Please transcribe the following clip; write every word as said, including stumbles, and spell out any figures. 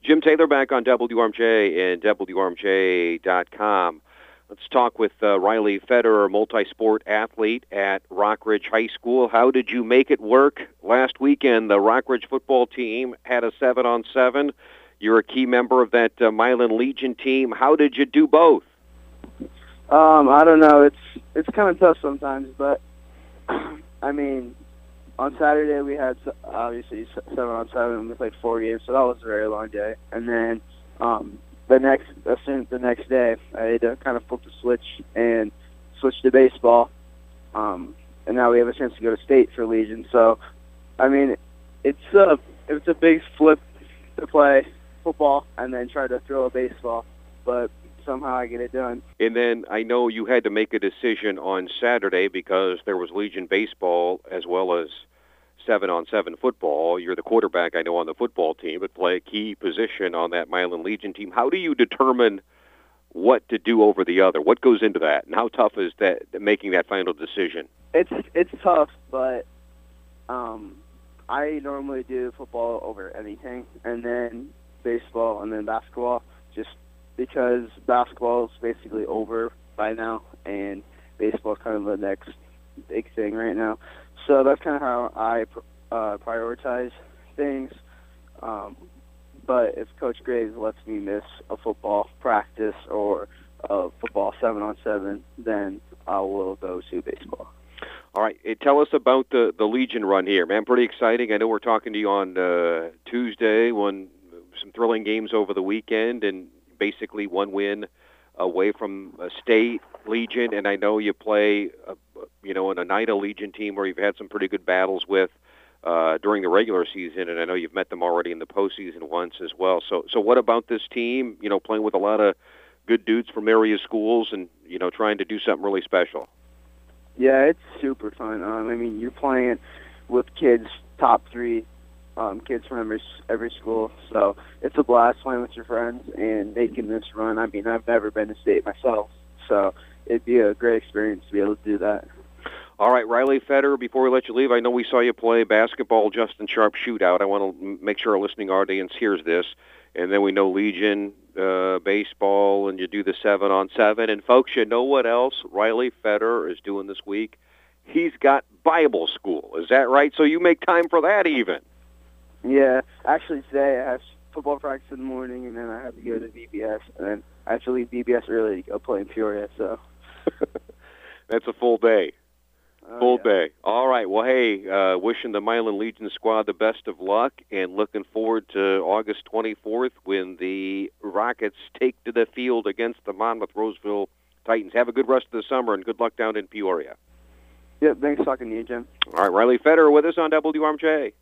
Jim Taylor back on W R M J and W R M J dot com. Let's talk with uh, Riley Federer, multi-sport athlete at Rockridge High School. How did you make it work last weekend? The Rockridge football team had a seven-on-seven. You're a key member of that uh, Milan Legion team. How did you do both? Um, I don't know. It's it's kind of tough sometimes, but I mean, on Saturday we had obviously seven on seven. We played four games, so that was a very long day. And then um, the next, as soon the next day, I had to kind of flip the switch and switch to baseball. Um, and now we have a chance to go to state for Legion. So, I mean, it's a it's a big flip to play football and then try to throw a baseball, but somehow I get it done. And then I know you had to make a decision on Saturday because there was Legion baseball as well as seven-on-seven football. You're the quarterback, I know, on the football team, but play a key position on that Milan Legion team. How do you determine what to do over the other? What goes into that, and how tough is that making that final decision? It's it's tough, but um, I normally do football over anything, and then baseball, and then basketball, just because basketball is basically over by now, and baseball is kind of the next big thing right now. So that's kind of how I uh, prioritize things. Um, but if Coach Graves lets me miss a football practice or a football seven-on-seven, then I will go to baseball. All right. Hey, tell us about the, the Legion run here, man. Pretty exciting. I know we're talking to you on uh, Tuesday, won some thrilling games over the weekend, and basically one win away from a state Legion, and I know you play, uh, you know, an Oneida Legion team where you've had some pretty good battles with uh, during the regular season, and I know you've met them already in the postseason once as well. So, so what about this team? You know, playing with a lot of good dudes from area schools, and you know, trying to do something really special. Yeah, it's super fun. Um, I mean, you're playing with kids top three. Um, kids from every, every school, so it's a blast playing with your friends and making this run. I mean, I've never been to state myself, so it'd be a great experience to be able to do that. All right, Riley Federer, before we let you leave, I know we saw you play basketball Justin Sharp shootout. I want to make sure our listening audience hears this. And then we know Legion, uh, baseball, and you do the seven-on-seven. And, folks, you know what else Riley Federer is doing this week? He's got Bible school. Is that right? So you make time for that even. Yeah, actually today I have football practice in the morning, and then I have to go to V B S, and then I have to leave V B S early to go play in Peoria. So that's a full day. Oh, full yeah. day. All right. Well, hey, uh, wishing the Milan Legion squad the best of luck, and looking forward to August twenty-fourth when the Rockets take to the field against the Monmouth Roseville Titans. Have a good rest of the summer, and good luck down in Peoria. Yep. Thanks for talking to you, Jim. All right, Riley Federer with us on W R M J.